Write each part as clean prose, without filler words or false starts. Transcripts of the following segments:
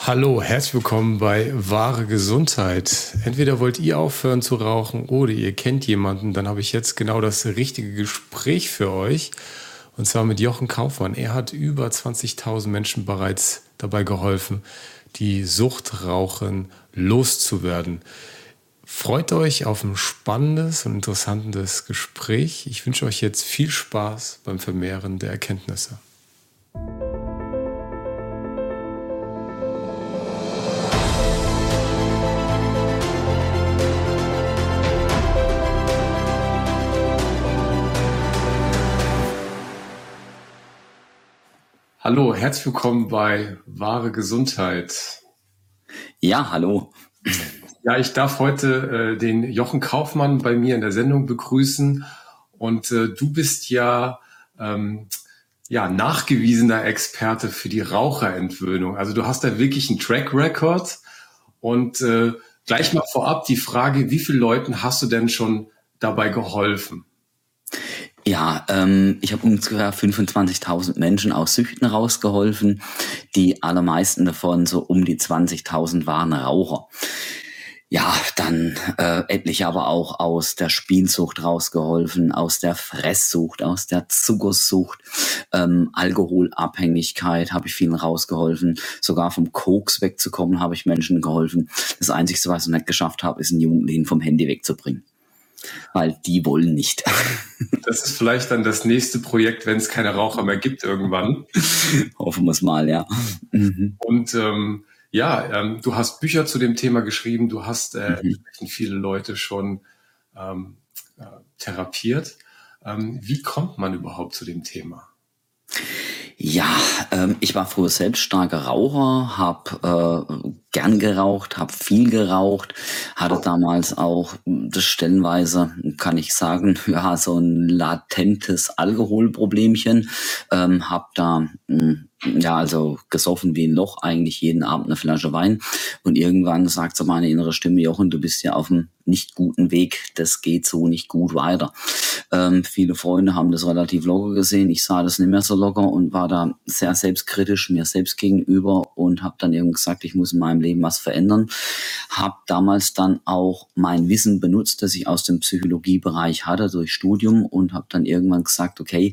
Hallo, herzlich willkommen bei Wahre Gesundheit. Entweder wollt ihr aufhören zu rauchen oder ihr kennt jemanden, dann habe ich jetzt genau das richtige Gespräch für euch. Und zwar mit Jochen Kaufmann. Er hat über 20.000 Menschen bereits dabei geholfen, die Suchtrauchen loszuwerden. Freut euch auf ein spannendes und interessantes Gespräch. Ich wünsche euch jetzt viel Spaß beim Vermehren der Erkenntnisse. Hallo, herzlich willkommen bei Wahre Gesundheit. Ja, hallo. Ja, ich darf heute den Jochen Kaufmann bei mir in der Sendung begrüßen. Und du bist ja nachgewiesener Experte für die Raucherentwöhnung. Also du hast da wirklich einen Track Record. Und gleich mal vorab die Frage, wie viele Leuten hast du denn schon dabei geholfen? Ja, ich habe ungefähr 25.000 Menschen aus Süchten rausgeholfen. Die allermeisten davon, so um die 20.000, waren Raucher. Ja, dann etliche aber auch aus der Spielsucht rausgeholfen, aus der Fresssucht, aus der Zuckersucht, Alkoholabhängigkeit habe ich vielen rausgeholfen. Sogar vom Koks wegzukommen habe ich Menschen geholfen. Das Einzige, was ich nicht geschafft habe, ist einen Jugendlichen vom Handy wegzubringen. Weil die wollen nicht. Das ist vielleicht dann das nächste Projekt, wenn es keine Raucher mehr gibt irgendwann. Hoffen wir es mal, ja. Und du hast Bücher zu dem Thema geschrieben, du hast entsprechend viele Leute schon therapiert. Wie kommt man überhaupt zu dem Thema? Ja, ich war früher selbst starker Raucher, habe gern geraucht, habe viel geraucht, hatte damals auch das stellenweise, kann ich sagen, ja, so ein latentes Alkoholproblemchen, habe da also gesoffen wie ein Loch, eigentlich jeden Abend eine Flasche Wein. Und irgendwann sagt so meine innere Stimme: Jochen, du bist ja auf einem nicht guten Weg, das geht so nicht gut weiter. Viele Freunde haben das relativ locker gesehen, ich sah das nicht mehr so locker und war da sehr selbstkritisch mir selbst gegenüber und habe dann irgendwann gesagt, ich muss in meinem Leben was verändern. Habe damals dann auch mein Wissen benutzt, das ich aus dem Psychologiebereich hatte durch Studium, und habe dann irgendwann gesagt, okay,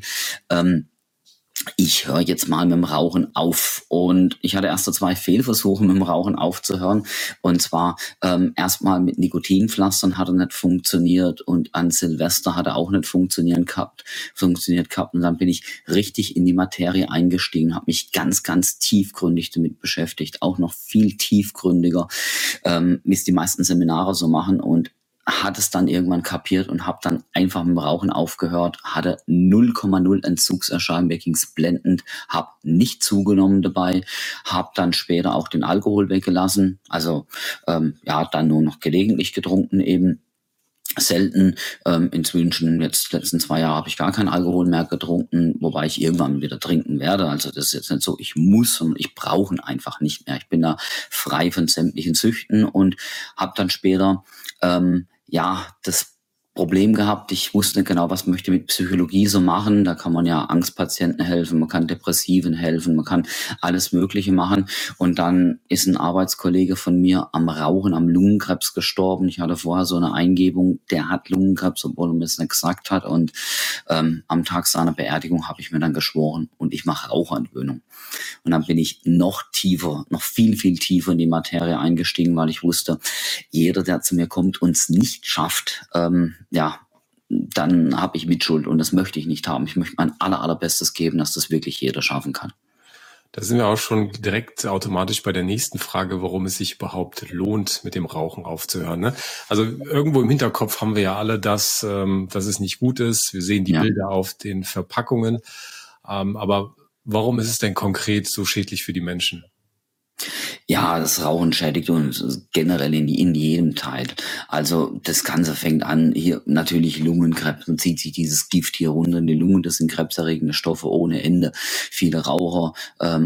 ich höre jetzt mal mit dem Rauchen auf. Und ich hatte erst so 2 Fehlversuche, mit dem Rauchen aufzuhören. Und zwar erstmal mit Nikotinpflastern hat er nicht funktioniert, und an Silvester hat er auch nicht funktioniert gehabt. Und dann bin ich richtig in die Materie eingestiegen, habe mich ganz, ganz tiefgründig damit beschäftigt, auch noch viel tiefgründiger, wie es die meisten Seminare so machen, und hat es dann irgendwann kapiert und habe dann einfach mit dem Rauchen aufgehört, hatte 0,0 Entzugserscheinungen, mir ging's blendend, habe nicht zugenommen dabei, habe dann später auch den Alkohol weggelassen, also dann nur noch gelegentlich getrunken, eben selten. Inzwischen, jetzt letzten 2 Jahre, habe ich gar keinen Alkohol mehr getrunken, wobei ich irgendwann wieder trinken werde. Also das ist jetzt nicht so, ich muss, sondern ich brauche ihn einfach nicht mehr. Ich bin da frei von sämtlichen Süchten und habe dann später das Problem gehabt, ich wusste nicht genau, was möchte ich mit Psychologie so machen. Da kann man ja Angstpatienten helfen, man kann Depressiven helfen, man kann alles Mögliche machen. Und dann ist ein Arbeitskollege von mir am Rauchen, am Lungenkrebs gestorben. Ich hatte vorher so eine Eingebung, der hat Lungenkrebs, obwohl er mir das nicht gesagt hat. Und am Tag seiner Beerdigung habe ich mir dann geschworen, und ich mache Raucherentwöhnung. Und dann bin ich noch tiefer, noch viel, viel tiefer in die Materie eingestiegen, weil ich wusste, jeder, der zu mir kommt und es nicht schafft, dann habe ich Mitschuld, und das möchte ich nicht haben. Ich möchte mein allerbestes geben, dass das wirklich jeder schaffen kann. Da sind wir auch schon direkt automatisch bei der nächsten Frage, warum es sich überhaupt lohnt, mit dem Rauchen aufzuhören. Ne? Also irgendwo im Hinterkopf haben wir ja alle, dass es nicht gut ist. Wir sehen die Bilder auf den Verpackungen. Aber warum ist es denn konkret so schädlich für die Menschen? Ja, das Rauchen schädigt uns generell in jedem Teil. Also das Ganze fängt an, hier natürlich Lungenkrebs, und zieht sich dieses Gift hier runter in die Lungen. Das sind krebserregende Stoffe ohne Ende. Viele Raucher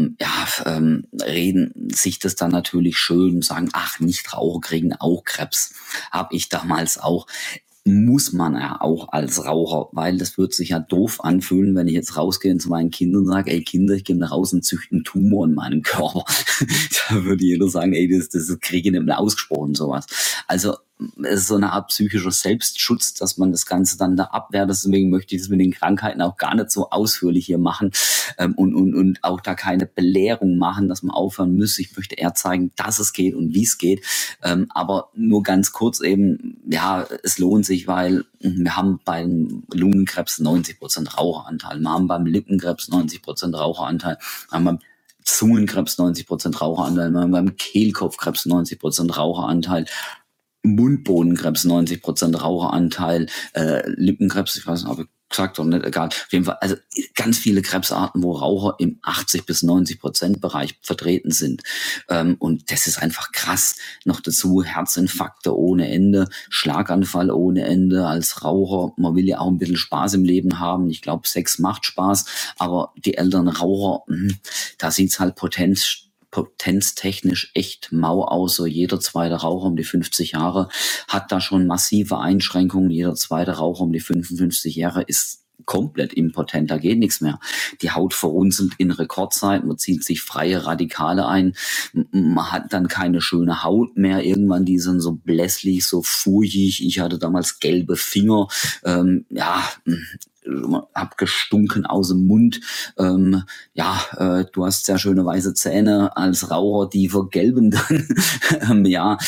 reden sich das dann natürlich schön und sagen, ach, Nichtraucher kriegen auch Krebs. Hab ich damals auch. muss man ja auch als Raucher, weil das wird sich ja doof anfühlen, wenn ich jetzt rausgehe und zu meinen Kindern sage, ey Kinder, ich gehe nach raus und züchte einen Tumor in meinem Körper. Da würde jeder sagen, ey, das kriege ich nicht mehr ausgesprochen, sowas. Also es ist so eine Art psychischer Selbstschutz, dass man das Ganze dann da abwehrt. Deswegen möchte ich das mit den Krankheiten auch gar nicht so ausführlich hier machen und auch da keine Belehrung machen, dass man aufhören muss. Ich möchte eher zeigen, dass es geht und wie es geht. Aber nur ganz kurz eben, ja, es lohnt sich, weil wir haben beim Lungenkrebs 90% Raucheranteil. Wir haben beim Lippenkrebs 90% Raucheranteil. Wir haben beim Zungenkrebs 90% Raucheranteil. Wir haben beim Kehlkopfkrebs 90% Raucheranteil. Mundbodenkrebs 90% Raucheranteil, Lippenkrebs, ich weiß nicht, ob ich gesagt oder nicht, egal. Auf jeden Fall, also ganz viele Krebsarten, wo Raucher im 80-90% Bereich vertreten sind. Und das ist einfach krass. Noch dazu Herzinfarkte ohne Ende, Schlaganfall ohne Ende als Raucher. Man will ja auch ein bisschen Spaß im Leben haben. Ich glaube, Sex macht Spaß, aber die älteren Raucher, da sieht's halt potenztechnisch echt mau aus. So jeder zweite Raucher um die 50 Jahre hat da schon massive Einschränkungen. Jeder zweite Raucher um die 55 Jahre ist komplett impotent, da geht nichts mehr. Die Haut verrunzelt in Rekordzeit, man zieht sich freie Radikale ein, man hat dann keine schöne Haut mehr, irgendwann die sind so blässlich, so furchig, ich hatte damals gelbe Finger, hab gestunken aus dem Mund. Du hast sehr schöne weiße Zähne als Raucher, die vergelben dann.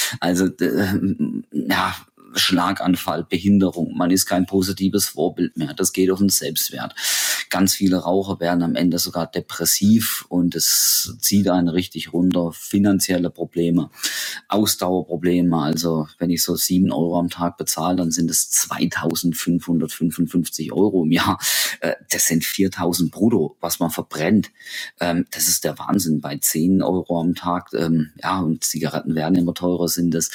Schlaganfall, Behinderung. Man ist kein positives Vorbild mehr. Das geht auf den Selbstwert. Ganz viele Raucher werden am Ende sogar depressiv und es zieht einen richtig runter. Finanzielle Probleme, Ausdauerprobleme. Also wenn ich so 7 Euro am Tag bezahle, dann sind es 2.555 Euro im Jahr. Das sind 4.000 brutto, was man verbrennt. Das ist der Wahnsinn. Bei 10 Euro am Tag, und Zigaretten werden immer teurer, sind es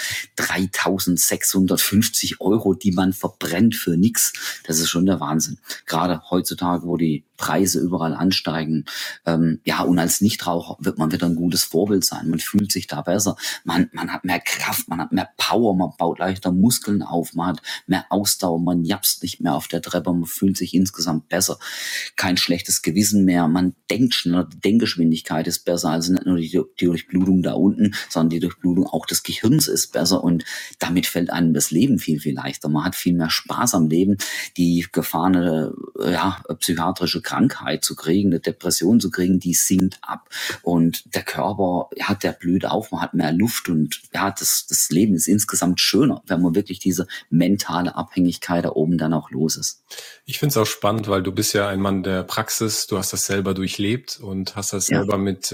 3.650 Euro, die man verbrennt für nichts. Das ist schon der Wahnsinn. Gerade heutzutage, wo die Preise überall ansteigen. Und als Nichtraucher wird man wieder ein gutes Vorbild sein. Man fühlt sich da besser. Man hat mehr Kraft, man hat mehr Power, man baut leichter Muskeln auf, man hat mehr Ausdauer, man japst nicht mehr auf der Treppe, man fühlt sich insgesamt besser. Kein schlechtes Gewissen mehr, man denkt schneller, die Denkgeschwindigkeit ist besser, also nicht nur die Durchblutung da unten, sondern die Durchblutung auch des Gehirns ist besser und damit fällt einem das Leben viel, viel leichter. Man hat viel mehr Spaß am Leben. Die Gefahr, eine psychiatrische Krankheit zu kriegen, eine Depression zu kriegen, die sinkt ab. Und der Körper, der blüht auf, man hat mehr Luft und das Leben ist insgesamt schöner, wenn man wirklich diese mentale Abhängigkeit da oben dann auch los ist. Ich finde es auch spannend, weil du bist ja ein Mann der Praxis, du hast das selber durchlebt und hast das selber mit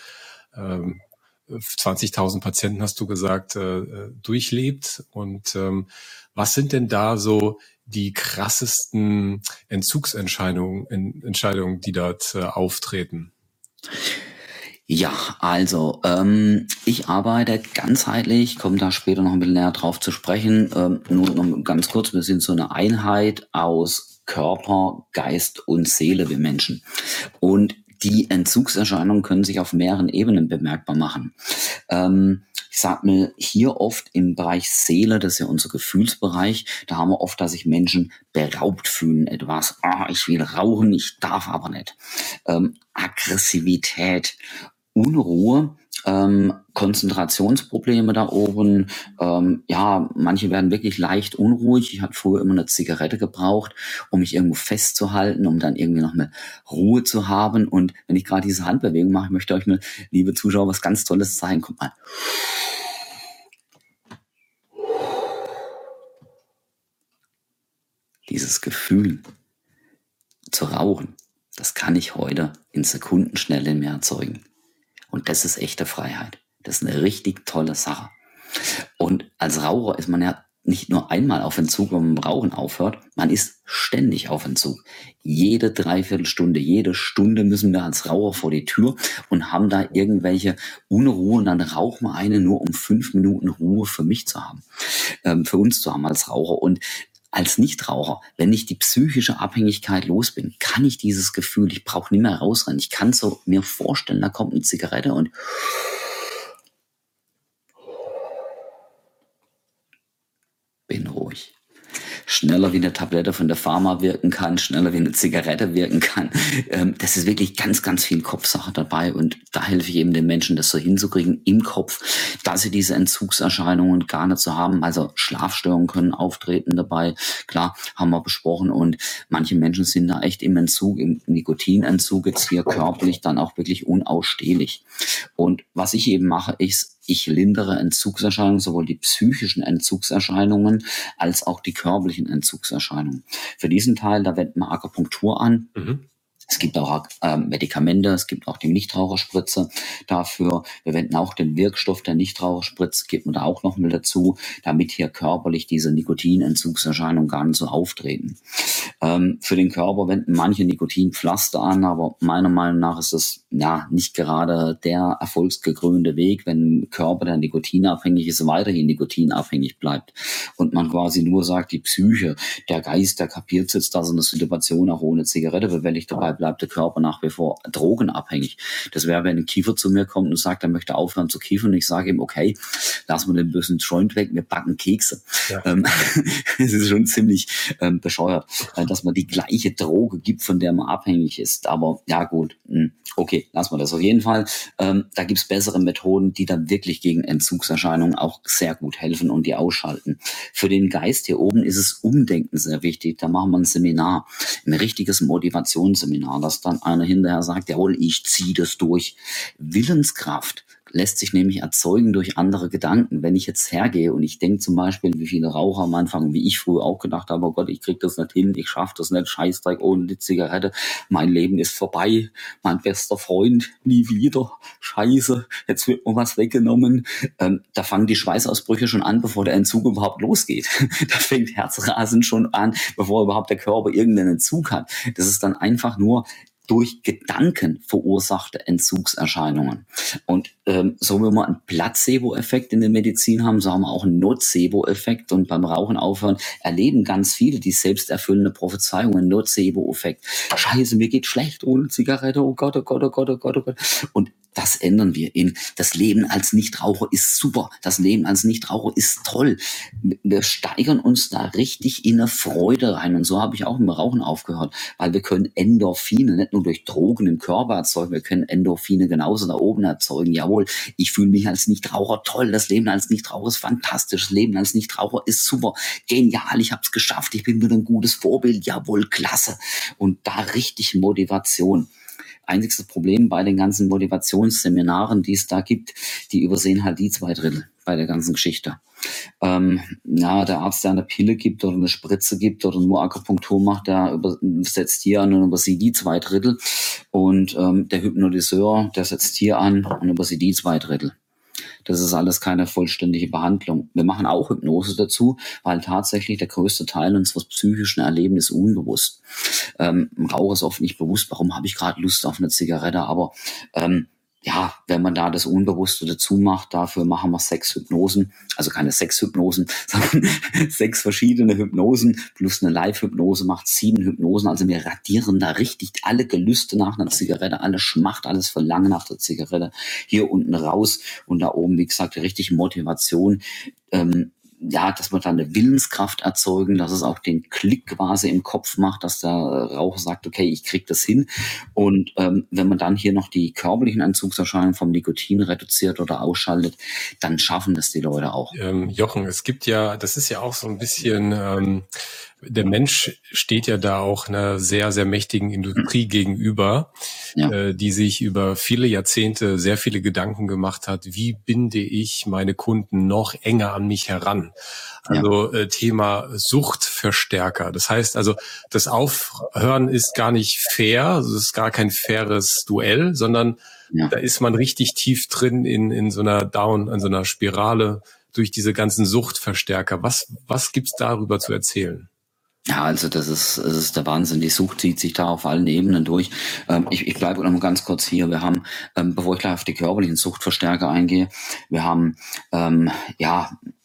20.000 Patienten, hast du gesagt, durchlebt. Und was sind denn da so die krassesten Entscheidungen, die dort auftreten? Ja, also ich arbeite ganzheitlich, komme da später noch ein bisschen näher drauf zu sprechen. Nur noch ganz kurz, wir sind so eine Einheit aus Körper, Geist und Seele, wir Menschen. Und die Entzugserscheinungen können sich auf mehreren Ebenen bemerkbar machen. Ich sag mir hier oft im Bereich Seele, das ist ja unser Gefühlsbereich, da haben wir oft, dass sich Menschen beraubt fühlen etwas. Ich will rauchen, ich darf aber nicht. Aggressivität, Unruhe, Konzentrationsprobleme da oben. Manche werden wirklich leicht unruhig. Ich habe früher immer eine Zigarette gebraucht, um mich irgendwo festzuhalten, um dann irgendwie noch mehr Ruhe zu haben. Und wenn ich gerade diese Handbewegung mache, möchte ich euch mal, liebe Zuschauer, was ganz Tolles zeigen. Guck mal. Dieses Gefühl zu rauchen, das kann ich heute in Sekundenschnelle in mir erzeugen. Und das ist echte Freiheit. Das ist eine richtig tolle Sache. Und als Raucher ist man ja nicht nur einmal auf Entzug, wenn man mit dem Rauchen aufhört, man ist ständig auf Entzug. Jede Dreiviertelstunde, jede Stunde müssen wir als Raucher vor die Tür und haben da irgendwelche Unruhe und dann rauchen wir eine nur um 5 Minuten Ruhe für mich zu haben, für uns zu haben als Raucher. Und als Nichtraucher, wenn ich die psychische Abhängigkeit los bin, kann ich dieses Gefühl, ich brauche nicht mehr rausrennen. Ich kann so mir vorstellen, da kommt eine Zigarette und bin ruhig. schneller wie eine Tablette von der Pharma wirken kann, schneller wie eine Zigarette wirken kann. Das ist wirklich ganz, ganz viel Kopfsache dabei und da helfe ich eben den Menschen, das so hinzukriegen im Kopf, dass sie diese Entzugserscheinungen gar nicht so haben. Also Schlafstörungen können auftreten dabei, klar, haben wir besprochen und manche Menschen sind da echt im Entzug, im Nikotinentzug jetzt hier körperlich dann auch wirklich unausstehlich. Und was ich eben mache, ist, ich lindere Entzugserscheinungen, sowohl die psychischen Entzugserscheinungen als auch die körperlichen Entzugserscheinungen. Für diesen Teil, da wendet man Akupunktur an. Es gibt auch Medikamente, es gibt auch die Nichtraucherspritze dafür. Wir wenden auch den Wirkstoff der Nichtraucherspritze, gibt man da auch noch mal dazu, damit hier körperlich diese Nikotinentzugserscheinungen gar nicht so auftreten. Für den Körper wenden manche Nikotinpflaster an, aber meiner Meinung nach ist das nicht gerade der erfolgsgekrönte Weg, wenn ein Körper, der nikotinabhängig ist, weiterhin nikotinabhängig bleibt und man quasi nur sagt, die Psyche, der Geist, der kapiert jetzt, dass er eine Situation auch ohne Zigarette bewältigt, dabei bleibt der Körper nach wie vor drogenabhängig. Das wäre, wenn ein Kiefer zu mir kommt und sagt, er möchte aufhören zu kiefern und ich sage ihm, okay, lassen wir den bösen Joint weg, wir backen Kekse. Ja. Das ist schon ziemlich bescheuert, dass man die gleiche Droge gibt, von der man abhängig ist. Aber ja gut, okay, lassen wir das auf jeden Fall. Da gibt es bessere Methoden, die dann wirklich gegen Entzugserscheinungen auch sehr gut helfen und die ausschalten. Für den Geist hier oben ist es Umdenken sehr wichtig. Da machen wir ein Seminar, ein richtiges Motivationsseminar, dass dann einer hinterher sagt, jawohl, ich ziehe das durch. Willenskraft lässt sich nämlich erzeugen durch andere Gedanken. Wenn ich jetzt hergehe und ich denke zum Beispiel, wie viele Raucher am Anfang, wie ich früher auch gedacht habe, oh Gott, ich krieg das nicht hin, ich schaffe das nicht, Scheißdreck ohne die Zigarette, mein Leben ist vorbei, mein bester Freund, nie wieder, Scheiße, jetzt wird mir was weggenommen. Da fangen die Schweißausbrüche schon an, bevor der Entzug überhaupt losgeht. Da fängt Herzrasen schon an, bevor überhaupt der Körper irgendeinen Entzug hat. Das ist dann einfach nur durch Gedanken verursachte Entzugserscheinungen. Und so wie wir einen Placebo-Effekt in der Medizin haben, so haben wir auch einen Nocebo-Effekt. Und beim Rauchen aufhören erleben ganz viele die selbsterfüllende Prophezeiung, einen Nocebo-Effekt. Scheiße, mir geht schlecht ohne Zigarette, oh Gott, oh Gott, oh Gott, oh Gott, oh Gott. Und das ändern wir in das Leben als Nichtraucher ist super, das Leben als Nichtraucher ist toll. Wir steigern uns da richtig in eine Freude rein und so habe ich auch mit dem Rauchen aufgehört, weil wir können Endorphine nicht nur durch Drogen im Körper erzeugen, wir können Endorphine genauso da oben erzeugen. Jawohl, ich fühle mich als Nichtraucher toll, das Leben als Nichtraucher ist fantastisch, das Leben als Nichtraucher ist super, genial, ich habe es geschafft, ich bin wieder ein gutes Vorbild, jawohl, klasse. Und da richtig Motivation. Einziges Problem bei den ganzen Motivationsseminaren, die es da gibt, die übersehen halt die 2/3 bei der ganzen Geschichte. Der Arzt, der eine Pille gibt oder eine Spritze gibt oder nur Akupunktur macht, der setzt hier an und übersieht die 2/3. Und der Hypnotiseur, der setzt hier an und übersieht die 2/3. Das ist alles keine vollständige Behandlung. Wir machen auch Hypnose dazu, weil tatsächlich der größte Teil unseres psychischen Erlebens ist unbewusst. Rauch ist oft nicht bewusst, warum habe ich gerade Lust auf eine Zigarette, aber wenn man da das Unbewusste dazu macht, dafür machen wir 6 Hypnosen, also keine 6 Hypnosen, sondern 6 verschiedene Hypnosen plus eine Live-Hypnose macht 7 Hypnosen, also wir radieren da richtig alle Gelüste nach einer Zigarette, alle Schmacht, alles Verlangen nach der Zigarette hier unten raus und da oben, wie gesagt, richtig Motivation, dass wir dann eine Willenskraft erzeugen, dass es auch den Klick quasi im Kopf macht, dass der Raucher sagt, okay, ich krieg das hin. Und wenn man dann hier noch die körperlichen Entzugserscheinungen vom Nikotin reduziert oder ausschaltet, dann schaffen das die Leute auch. Jochen, es gibt ja, das ist ja auch so ein bisschen, der Mensch steht ja da auch einer sehr, sehr mächtigen Industrie gegenüber, die sich über viele Jahrzehnte sehr viele Gedanken gemacht hat, wie binde ich meine Kunden noch enger an mich heran? Also Thema Suchtverstärker. Das heißt also, das Aufhören ist gar nicht fair, also es ist gar kein faires Duell, sondern da ist man richtig tief drin in so einer in so einer Spirale durch diese ganzen Suchtverstärker. Was gibt's darüber zu erzählen? Ja, also das ist der Wahnsinn. Die Sucht zieht sich da auf allen Ebenen durch. Ich bleibe noch mal ganz kurz hier. Wir haben, bevor ich gleich auf die körperlichen Suchtverstärker eingehe, wir haben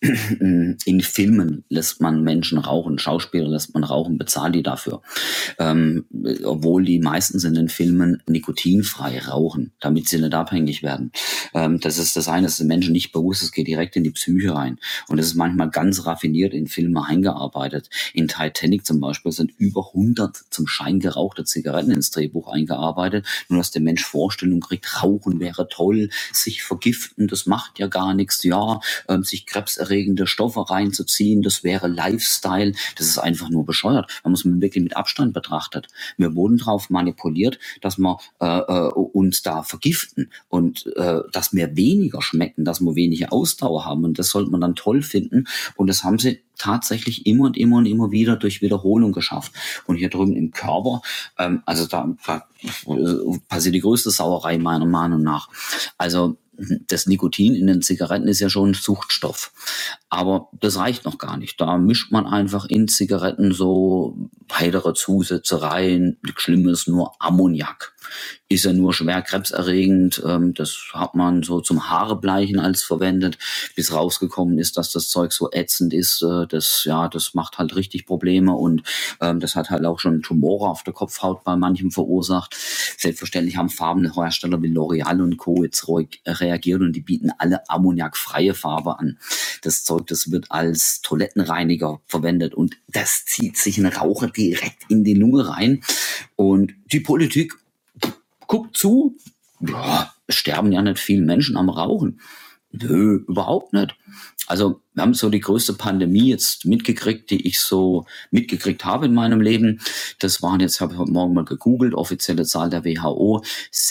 in Filmen lässt man Menschen rauchen, Schauspieler lässt man rauchen, bezahlt die dafür. Obwohl die meistens in den Filmen nikotinfrei rauchen, damit sie nicht abhängig werden. Das ist das eine, das ist den Menschen nicht bewusst, es geht direkt in die Psyche rein. Und das ist manchmal ganz raffiniert in Filme eingearbeitet. In Titanic zum Beispiel sind über 100 zum Schein gerauchte Zigaretten ins Drehbuch eingearbeitet, nur dass der Mensch Vorstellung kriegt, Rauchen wäre toll, sich vergiften, das macht ja gar nichts, ja, sich krebserregende Stoffe reinzuziehen, das wäre Lifestyle, das ist einfach nur bescheuert. Man muss man wirklich mit Abstand betrachtet. Wir wurden darauf manipuliert, dass wir uns da vergiften und dass wir weniger schmecken, dass wir weniger Ausdauer haben und das sollte man dann toll finden und das haben sie tatsächlich immer und immer und immer wieder durch Wiederholung geschafft. Und hier drüben im Körper, also da passiert die größte Sauerei meiner Meinung nach. Also das Nikotin in den Zigaretten ist ja schon ein Suchtstoff. Aber das reicht noch gar nicht. Da mischt man einfach in Zigaretten so weitere Zusätze rein. Das Schlimme ist nur Ammoniak. Ist ja nur schwer krebserregend. Das hat man so zum Haarebleichen als verwendet, bis rausgekommen ist, dass das Zeug so ätzend ist. Das macht halt richtig Probleme und das hat halt auch schon Tumore auf der Kopfhaut bei manchem verursacht. Selbstverständlich haben Farbenhersteller wie L'Oreal und Co. jetzt reagiert und die bieten alle ammoniakfreie Farbe an. Das Zeug, das wird als Toilettenreiniger verwendet und das zieht sich ein Raucher direkt in die Lunge rein und die Politik guckt zu, ja, es sterben ja nicht viele Menschen am Rauchen. Nö, überhaupt nicht. Also wir haben so die größte Pandemie jetzt mitgekriegt, die ich so mitgekriegt habe in meinem Leben. Das waren jetzt, habe ich heute Morgen mal gegoogelt, offizielle Zahl der WHO,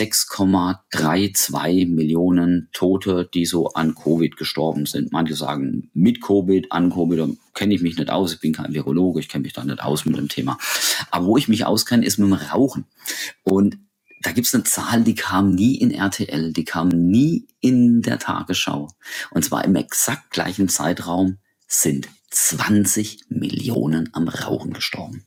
6,32 Millionen Tote, die so an Covid gestorben sind. Manche sagen mit Covid, an Covid, da kenne ich mich nicht aus, ich bin kein Virologe, ich kenne mich da nicht aus mit dem Thema. Aber wo ich mich auskenne, ist mit dem Rauchen. Und da gibt's eine Zahl, die kam nie in RTL, die kam nie in der Tagesschau. Und zwar im exakt gleichen Zeitraum sind 20 Millionen am Rauchen gestorben.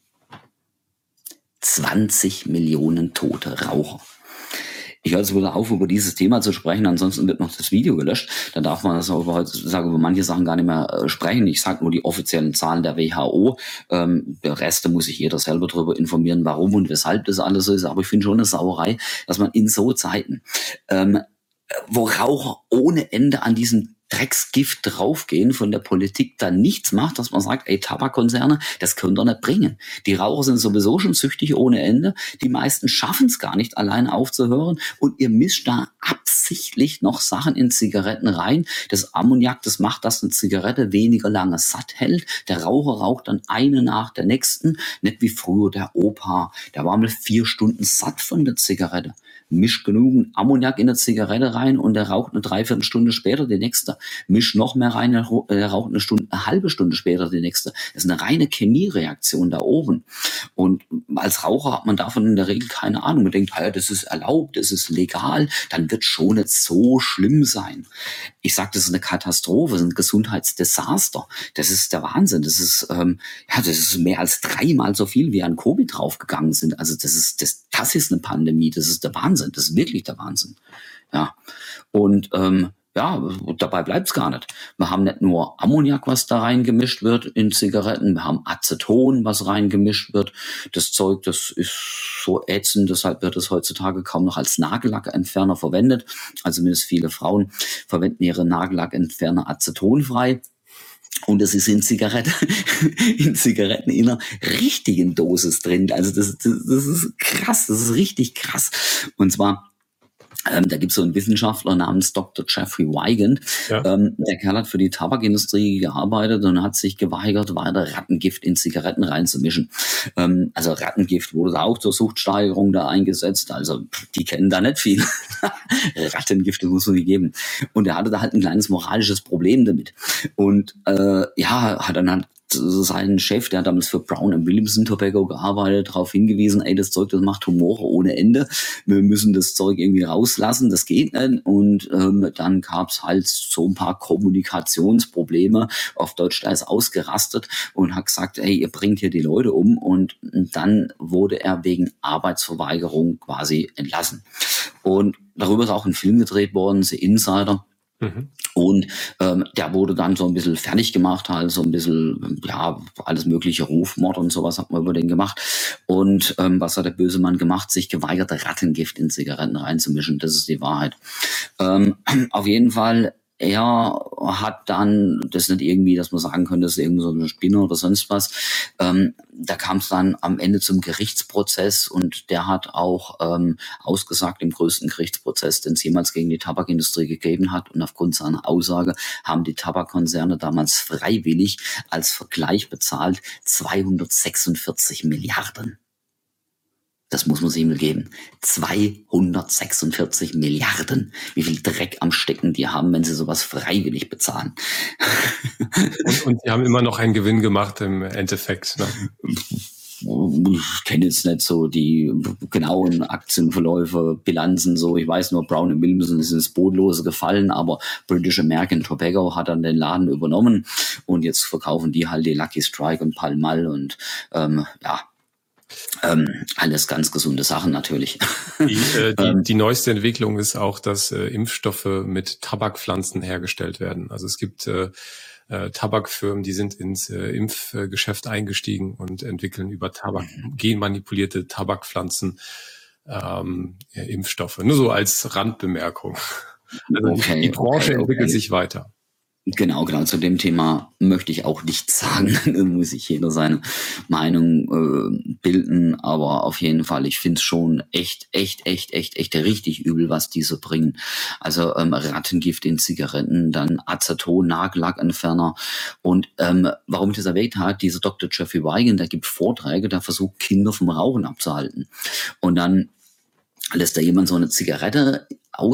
20 Millionen tote Raucher. Ich höre jetzt wieder auf, über dieses Thema zu sprechen, ansonsten wird noch das Video gelöscht. Dann darf man das auch heutzutage über manche Sachen gar nicht mehr sprechen. Ich sage nur die offiziellen Zahlen der WHO. Der Rest, da muss sich jeder selber darüber informieren, warum und weshalb das alles so ist. Aber ich finde schon eine Sauerei, dass man in so Zeiten, wo Raucher ohne Ende an diesem Drecksgift draufgehen, von der Politik dann nichts macht, dass man sagt, ey, Tabakkonzerne, das könnt ihr nicht bringen. Die Raucher sind sowieso schon süchtig ohne Ende. Die meisten schaffen es gar nicht, alleine aufzuhören. Und ihr mischt da absichtlich noch Sachen in Zigaretten rein. Das Ammoniak, das macht, dass eine Zigarette weniger lange satt hält. Der Raucher raucht dann eine nach der nächsten. Nicht wie früher der Opa. Der war mal 4 Stunden satt von der Zigarette. Mischt genügend Ammoniak in der Zigarette rein und der raucht eine Dreiviertelstunde später die nächste. Mischt noch mehr rein, der raucht eine halbe Stunde später die nächste. Das ist eine reine Chemiereaktion da oben. Und als Raucher hat man davon in der Regel keine Ahnung. Man denkt, ja, das ist erlaubt, das ist legal, dann wird schon nicht so schlimm sein. Ich sage, das ist eine Katastrophe, das ist ein Gesundheitsdesaster. Das ist der Wahnsinn. Das ist das ist mehr als 3-mal so viel, wie an Covid draufgegangen sind. Also das ist eine Pandemie, das ist der Wahnsinn. Das ist wirklich der Wahnsinn. Ja. Und dabei bleibt's gar nicht. Wir haben nicht nur Ammoniak, was da reingemischt wird in Zigaretten, wir haben Aceton, was reingemischt wird. Das Zeug, das ist so ätzend, deshalb wird es heutzutage kaum noch als Nagellackentferner verwendet. Also zumindest viele Frauen verwenden ihre Nagellackentferner acetonfrei. Und das ist in Zigaretten in einer richtigen Dosis drin. Also das ist krass, das ist richtig krass. Und zwar, da gibt es so einen Wissenschaftler namens Dr. Jeffrey Wigand. Ja. Der Kerl hat für die Tabakindustrie gearbeitet und hat sich geweigert, weiter Rattengift in Zigaretten reinzumischen. Also Rattengift wurde auch zur Suchtsteigerung da eingesetzt. Also die kennen da nicht viel. Rattengifte muss man nicht geben. Und er hatte da halt ein kleines moralisches Problem damit. Und hat dann halt seinen Chef, der hat damals für Brown & Williamson Tobacco gearbeitet, darauf hingewiesen, ey, das Zeug, das macht Tumore ohne Ende. Wir müssen das Zeug irgendwie rauslassen, das geht nicht. Und dann gab's halt so ein paar Kommunikationsprobleme. Auf Deutsch, da ist ausgerastet und hat gesagt, ey, ihr bringt hier die Leute um. Und dann wurde er wegen Arbeitsverweigerung quasi entlassen. Und darüber ist auch ein Film gedreht worden, The Insider. Mhm. Und der wurde dann so ein bisschen fertig gemacht, halt so ein bisschen, ja, alles mögliche, Rufmord und sowas hat man über den gemacht. Und was hat der böse Mann gemacht? Sich geweigert, Rattengift in Zigaretten reinzumischen. Das ist die Wahrheit. Auf jeden Fall, er hat dann, das ist nicht irgendwie, dass man sagen könnte, das ist irgendwie so ein Spinner oder sonst was. Da kam es dann am Ende zum Gerichtsprozess und der hat auch ausgesagt im größten Gerichtsprozess, den es jemals gegen die Tabakindustrie gegeben hat. Und aufgrund seiner Aussage haben die Tabakkonzerne damals freiwillig als Vergleich bezahlt 246 Milliarden. Das muss man sich mal geben. 246 Milliarden. Wie viel Dreck am Stecken die haben, wenn sie sowas freiwillig bezahlen. Und die haben immer noch einen Gewinn gemacht im Endeffekt. Ne? Ich kenne jetzt nicht so die genauen Aktienverläufe, Bilanzen so. Ich weiß nur, Brown & Williamson ist ins Bodenlose gefallen, aber British American Tobacco hat dann den Laden übernommen und jetzt verkaufen die halt die Lucky Strike und Pall Mall und alles ganz gesunde Sachen natürlich. Die neueste Entwicklung ist auch, dass Impfstoffe mit Tabakpflanzen hergestellt werden. Also es gibt Tabakfirmen, die sind ins Impfgeschäft eingestiegen und entwickeln über genmanipulierte Tabakpflanzen Impfstoffe. Nur so als Randbemerkung. Also die Branche entwickelt sich weiter. Genau, zu dem Thema möchte ich auch nichts sagen. Da muss sich jeder seine Meinung bilden. Aber auf jeden Fall, ich finde es schon echt richtig übel, was die so bringen. Also Rattengift in Zigaretten, dann Aceton, Nagellackenentferner. Und warum ich das erwähnt habe, dieser Dr. Jeffrey Wigan, der gibt Vorträge, der versucht, Kinder vom Rauchen abzuhalten. Und dann lässt da jemand so eine Zigarette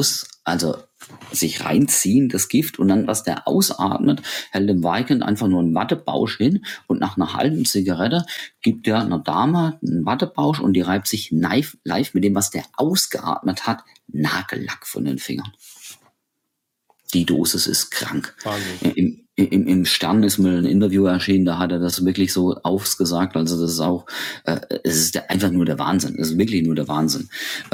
sich reinziehen, das Gift, und dann, was der ausatmet, hält dem Weigand einfach nur einen Wattebausch hin und nach einer halben Zigarette gibt er einer Dame einen Wattebausch und die reibt sich live mit dem, was der ausgeatmet hat, Nagellack von den Fingern. Die Dosis ist krank. Im Stern ist mal ein Interview erschienen, da hat er das wirklich so ausgesagt. Also das ist auch, es ist einfach nur der Wahnsinn. Es ist wirklich nur der Wahnsinn.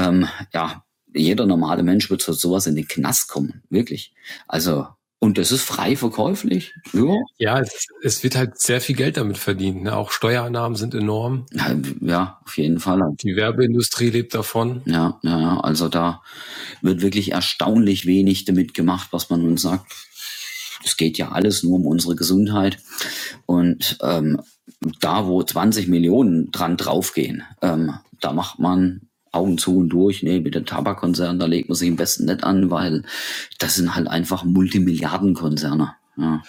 Jeder normale Mensch wird für sowas in den Knast kommen. Wirklich. Also, und das ist frei verkäuflich. Ja, es wird halt sehr viel Geld damit verdient. Ne? Auch Steuereinnahmen sind enorm. Ja, auf jeden Fall. Die Werbeindustrie lebt davon. Ja, also da wird wirklich erstaunlich wenig damit gemacht, was man nun sagt. Es geht ja alles nur um unsere Gesundheit. Und da, wo 20 Millionen dran draufgehen, da macht man Augen zu und durch. Nee, mit den Tabakkonzernen, da legt man sich am besten nicht an, weil das sind halt einfach Multimilliardenkonzerne. Ja.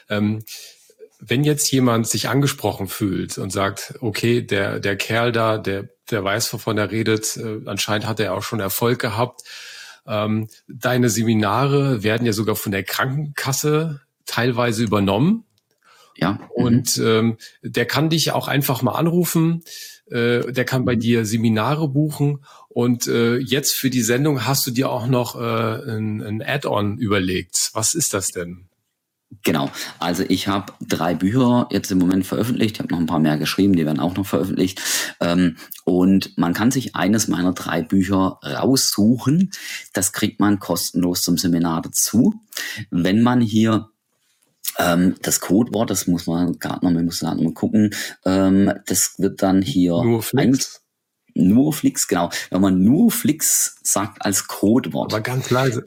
Wenn jetzt jemand sich angesprochen fühlt und sagt, okay, der Kerl da, der weiß, wovon er redet, anscheinend hat er auch schon Erfolg gehabt. Deine Seminare werden ja sogar von der Krankenkasse teilweise übernommen. Ja. Und der kann dich auch einfach mal anrufen. Der kann bei dir Seminare buchen. Und jetzt für die Sendung hast du dir auch noch ein Add-on überlegt. Was ist das denn? Genau, also ich habe 3 Bücher jetzt im Moment veröffentlicht, ich habe noch ein paar mehr geschrieben, die werden auch noch veröffentlicht, und man kann sich eines meiner 3 Bücher raussuchen, das kriegt man kostenlos zum Seminar dazu, wenn man hier das Codewort, das muss man gerade noch mal gucken, das wird dann hier Nur Flix, genau, wenn man nur Flix sagt als Codewort. Aber ganz leise.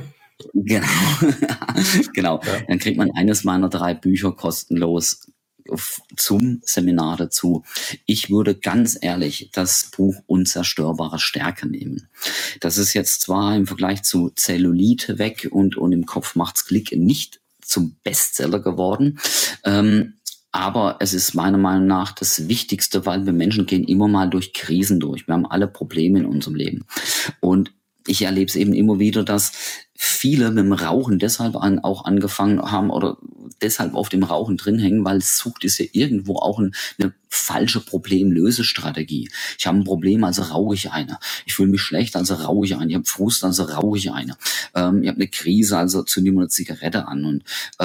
Genau. Ja. Dann kriegt man eines meiner 3 Bücher kostenlos zum Seminar dazu. Ich würde ganz ehrlich das Buch Unzerstörbare Stärke nehmen. Das ist jetzt zwar im Vergleich zu Zellulite weg und im Kopf macht's Klick nicht zum Bestseller geworden, aber es ist meiner Meinung nach das Wichtigste, weil wir Menschen gehen immer mal durch Krisen durch. Wir haben alle Probleme in unserem Leben. Und ich erlebe es eben immer wieder, dass viele mit dem Rauchen deshalb auch angefangen haben oder deshalb auf dem Rauchen drin hängen, weil Sucht ist ja irgendwo auch eine falsche Problemlösestrategie. Ich habe ein Problem, also rauche ich eine. Ich fühle mich schlecht, also rauche ich eine. Ich habe Frust, also rauche ich eine. Ich habe eine Krise, also zünde ich mir eine Zigarette an. Und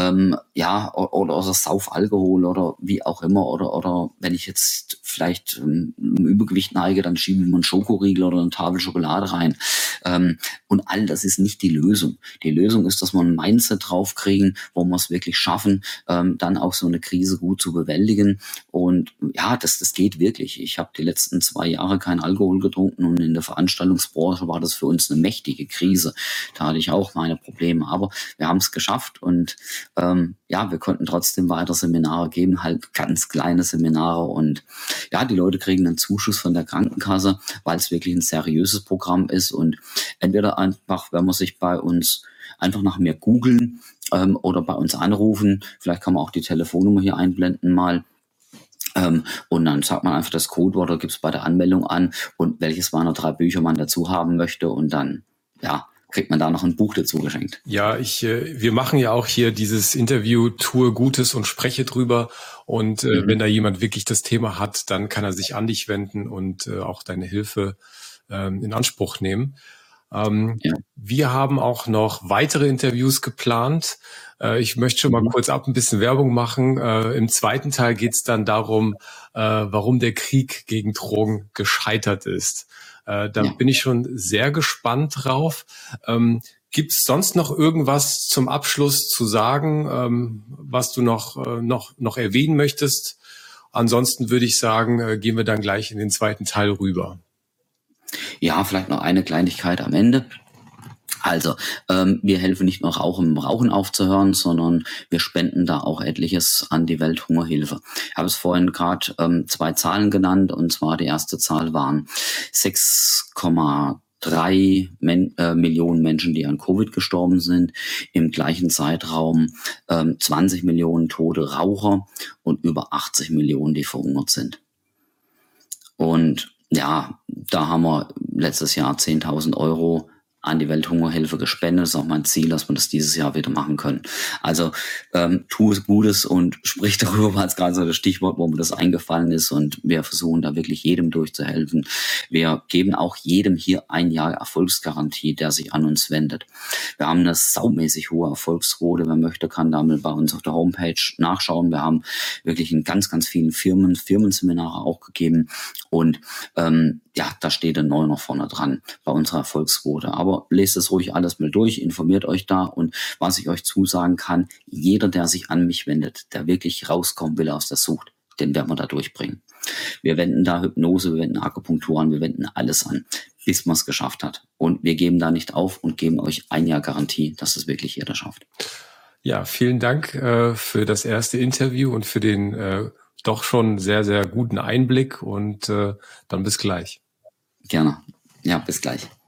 oder sauf Alkohol oder wie auch immer. Oder wenn ich jetzt vielleicht Übergewicht neige, dann schiebe ich mir einen Schokoriegel oder eine Tafel Schokolade rein. Und all das ist nicht die Lösung. Die Lösung ist, dass wir ein Mindset draufkriegen, wo wir es wirklich schaffen, dann auch so eine Krise gut zu bewältigen. Und ja, das geht wirklich. Ich habe die letzten 2 Jahre keinen Alkohol getrunken und in der Veranstaltungsbranche war das für uns eine mächtige Krise. Da hatte ich auch meine Probleme, aber wir haben es geschafft und wir konnten trotzdem weiter Seminare geben, halt ganz kleine Seminare und ja, die Leute kriegen einen Zuschuss von der Krankenkasse, weil es wirklich ein seriöses Programm ist und entweder einfach, wenn man sich bei uns einfach nach mir googeln oder bei uns anrufen, vielleicht kann man auch die Telefonnummer hier einblenden mal. Und dann sagt man einfach das Codewort oder gibt es bei der Anmeldung an und welches meiner 3 Bücher man dazu haben möchte und dann, kriegt man da noch ein Buch dazu geschenkt. Ja, wir machen ja auch hier dieses Interview, tue Gutes und spreche drüber. Und wenn da jemand wirklich das Thema hat, dann kann er sich an dich wenden und auch deine Hilfe in Anspruch nehmen. Wir haben auch noch weitere Interviews geplant. Ich möchte schon mal kurz ein bisschen Werbung machen. Im zweiten Teil geht es dann darum, warum der Krieg gegen Drogen gescheitert ist. Bin ich schon sehr gespannt drauf. Gibt es sonst noch irgendwas zum Abschluss zu sagen, was du noch erwähnen möchtest? Ansonsten würde ich sagen, gehen wir dann gleich in den zweiten Teil rüber. Ja, vielleicht noch eine Kleinigkeit am Ende. Also, wir helfen nicht nur Rauchen aufzuhören, sondern wir spenden da auch etliches an die Welthungerhilfe. Ich habe es vorhin gerade 2 Zahlen genannt, und zwar die erste Zahl waren 6,3 Millionen Menschen, die an Covid gestorben sind. Im gleichen Zeitraum 20 Millionen tote Raucher und über 80 Millionen, die verhungert sind. Und ja, da haben wir letztes Jahr 10.000 Euro an die Welthungerhilfe gespendet. Das ist auch mein Ziel, dass wir das dieses Jahr wieder machen können. Also tu es Gutes und sprich darüber, war jetzt gerade so das Stichwort, wo mir das eingefallen ist. Und wir versuchen da wirklich jedem durchzuhelfen. Wir geben auch jedem hier 1 Jahr Erfolgsgarantie, der sich an uns wendet. Wir haben eine saumäßig hohe Erfolgsquote. Wer möchte, kann da mal bei uns auf der Homepage nachschauen. Wir haben wirklich in ganz, ganz vielen Firmenseminare auch gegeben. Und da steht ein Neuner vorne dran bei unserer Erfolgsquote. Aber lest es ruhig alles mal durch, informiert euch da. Und was ich euch zusagen kann, jeder, der sich an mich wendet, der wirklich rauskommen will aus der Sucht, den werden wir da durchbringen. Wir wenden da Hypnose, wir wenden Akupunktur an, wir wenden alles an, bis man es geschafft hat. Und wir geben da nicht auf und geben euch 1 Jahr Garantie, dass es wirklich jeder schafft. Ja, vielen Dank für das erste Interview und für den doch schon sehr, sehr guten Einblick und dann bis gleich. Gerne. Ja, bis gleich.